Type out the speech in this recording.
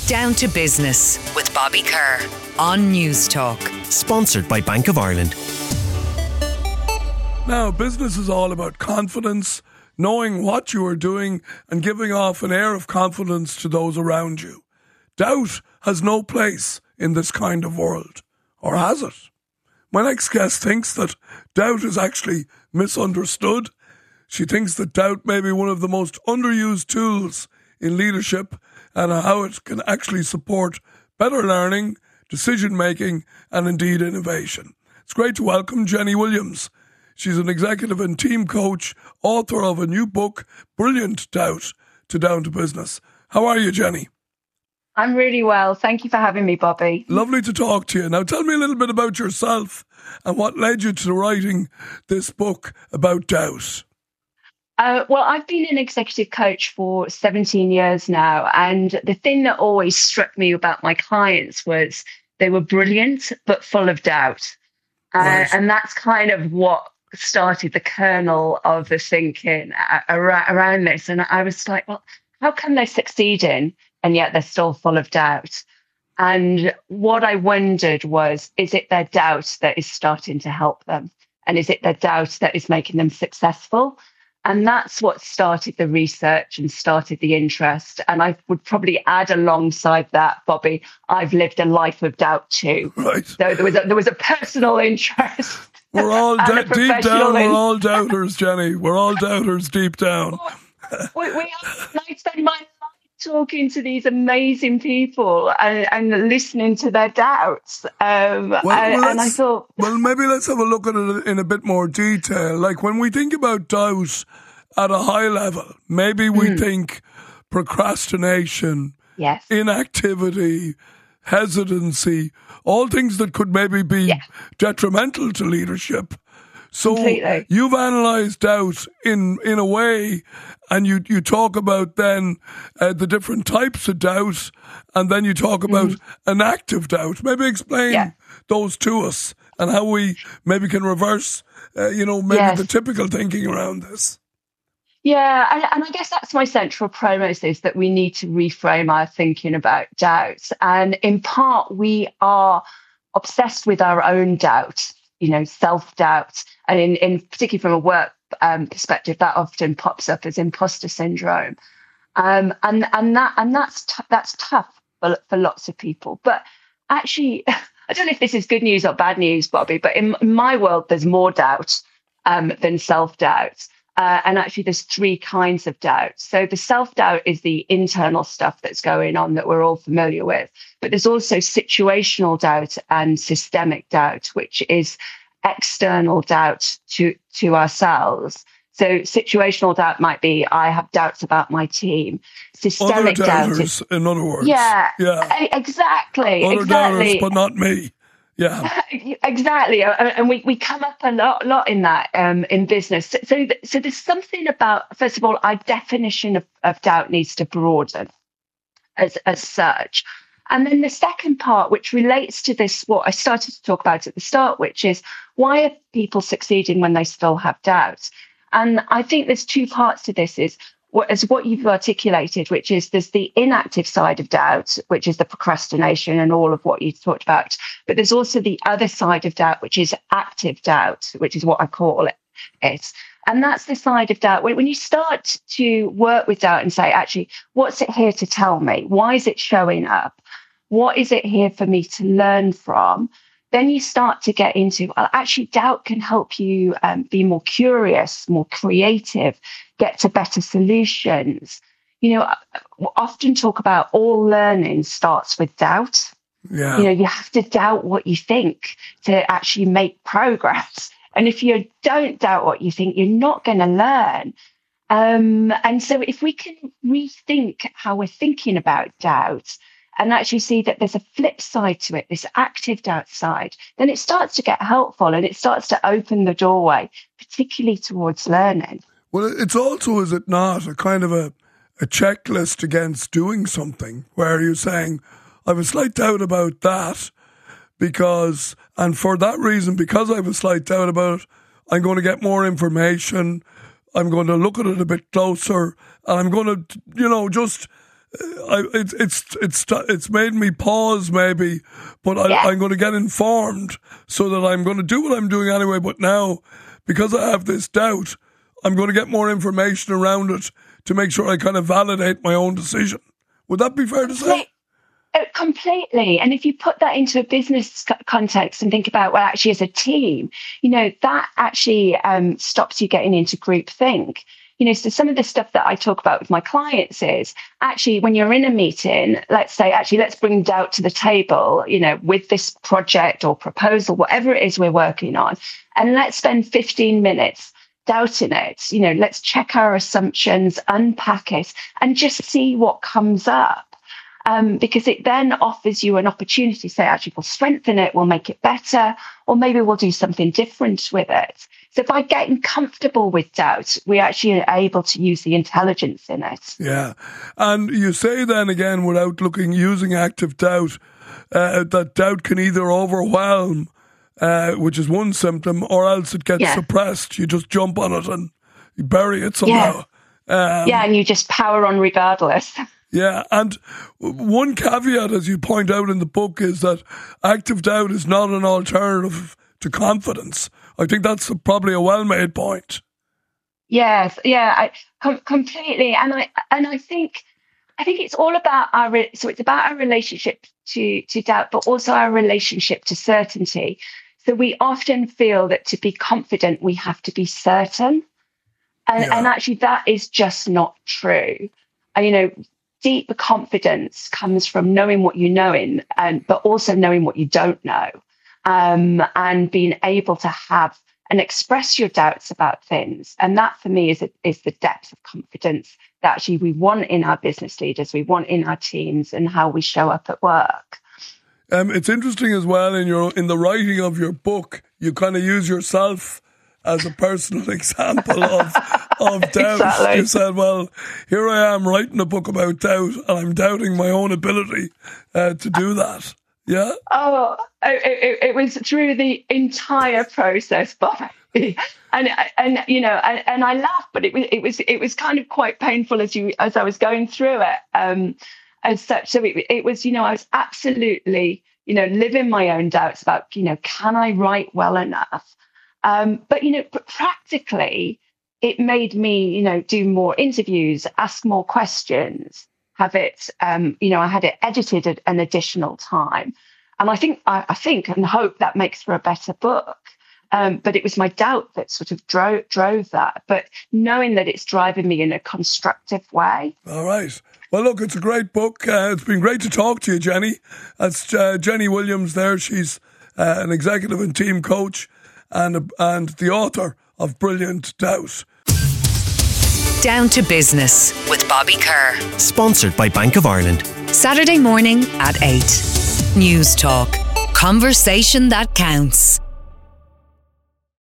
Down to Business with Bobby Kerr on News Talk. Sponsored by Bank of Ireland. Now, business is all about confidence, knowing what you are doing and giving off an air of confidence to those around you. Doubt has no place in this kind of world. Or has it? My next guest thinks that doubt is actually misunderstood. She thinks that doubt may be one of the most underused tools in leadership and how it can actually support better learning, decision-making and indeed innovation. It's great to welcome Jenny Williams. She's an executive and team coach, author of a new book, Brilliant Doubt to Down to Business. How are you, Jenny? I'm really well. Thank you for having me, Bobby. Lovely to talk to you. Now, tell me a little bit about yourself and what led you to writing this book about doubt. Well, I've been an executive coach for 17 years now. And the thing that always struck me about my clients was they were brilliant, but full of doubt. Right. And that's kind of what started the kernel of the thinking around this. And I was like, well, how come they're succeeding and yet they're still full of doubt? And what I wondered was, is it their doubt that is starting to help them? And is it their doubt that is making them successful? And that's what started the research and started the interest. And I would probably add alongside that, Bobby, I've lived a life of doubt too. Right. So there was a personal interest. We're all deep down, we're all interest. doubters, Jenny. We're all doubters deep down. I spend my life talking to these amazing people and listening to their doubts. And I thought... Well, maybe let's have a look at it in a bit more detail. Like when we think about doubt at a high level, maybe we think procrastination, Yes. inactivity, hesitancy, all things that could maybe be detrimental to leadership. So Completely. you've analysed doubt in a way, and you talk about then the different types of doubt, and then you talk about an active doubt. Maybe explain those to us and how we maybe can reverse, the typical thinking around this. Yeah, and I guess that's my central premise, is that we need to reframe our thinking about doubts. And in part, we are obsessed with our own doubt, self-doubt. And in particularly from a work perspective, that often pops up as imposter syndrome. And that's tough for lots of people. But actually, I don't know if this is good news or bad news, Bobby, but in my world, there's more doubt than self-doubt. And actually, there's three kinds of doubt. So the self-doubt is the internal stuff that's going on that we're all familiar with. But there's also situational doubt and systemic doubt, which is external doubt to ourselves. So situational doubt might be, I have doubts about my team. Systemic doubt is, in other words. Yeah. Exactly. Other doubters, but not me. Yeah, exactly, and we come up a lot in that in business. So there's something about, first of all, our definition of doubt needs to broaden as such, and then the second part, which relates to this, what I started to talk about at the start, which is why are people succeeding when they still have doubts? And I think there's two parts to this. Is what you've articulated, which is there's the inactive side of doubt, which is the procrastination and all of what you talked about. But there's also the other side of doubt, which is active doubt, which is what I call it. And that's the side of doubt when you start to work with doubt and say, actually, what's it here to tell me? Why is it showing up? What is it here for me to learn from? Then you start to get into, well, actually, doubt can help you be more curious, more creative, get to better solutions. Often talk about all learning starts with doubt. Yeah. You have to doubt what you think to actually make progress. And if you don't doubt what you think, you're not going to learn. And so if we can rethink how we're thinking about doubt, and actually see that there's a flip side to it, this active doubt side, then it starts to get helpful and it starts to open the doorway, particularly towards learning. Well, it's also, is it not, a kind of a checklist against doing something where you're saying, I have a slight doubt about that and for that reason, because I have a slight doubt about it, I'm going to get more information, I'm going to look at it a bit closer, and I'm going to, just it's made me pause maybe, but I'm going to get informed so that I'm going to do what I'm doing anyway. But now, because I have this doubt, I'm going to get more information around it to make sure I kind of validate my own decision. Would that be fair to say? Completely. And if you put that into a business context and think about, well, actually as a team, that actually stops you getting into groupthink. So some of the stuff that I talk about with my clients is actually when you're in a meeting, let's say, actually, let's bring doubt to the table, with this project or proposal, whatever it is we're working on, and let's spend 15 minutes doubting it. Let's check our assumptions, unpack it, and just see what comes up. Because it then offers you an opportunity to say, actually, we'll strengthen it, we'll make it better, or maybe we'll do something different with it. So by getting comfortable with doubt, we actually are able to use the intelligence in it. Yeah. And you say then again, without using active doubt, that doubt can either overwhelm, which is one symptom, or else it gets suppressed. You just jump on it and you bury it somehow. And you just power on regardless. Yeah, and one caveat, as you point out in the book, is that active doubt is not an alternative to confidence. I think that's probably a well-made point. Yes, completely. And I think it's all about it's about our relationship to doubt, but also our relationship to certainty. So we often feel that to be confident, we have to be certain. And actually that is just not true. Deep confidence comes from knowing what you know but also knowing what you don't know, and being able to have and express your doubts about things. And that for me is the depth of confidence that actually we want in our business leaders, we want in our teams, and how we show up at work. It's interesting as well in the writing of your book, you kind of use yourself as a personal example of doubt. Exactly. You said, well, here I am writing a book about doubt, and I'm doubting my own ability to do that. Yeah? Oh, it was through the entire process, Bobby. And I laughed, but it was kind of quite painful as I was going through it. As such, so it was, I was absolutely, living my own doubts about, can I write well enough? But practically, it made me, do more interviews, ask more questions, have it, I had it edited at an additional time. And I think and hope that makes for a better book. But it was my doubt that sort of drove that. But knowing that it's driving me in a constructive way. All right. Well, look, it's a great book. It's been great to talk to you, Jenny. That's Jenny Williams there. She's an executive and team coach and the author of Brilliant Doubt. Down to Business with Bobby Kerr. Sponsored by Bank of Ireland. Saturday morning at 8. News Talk. Conversation that counts.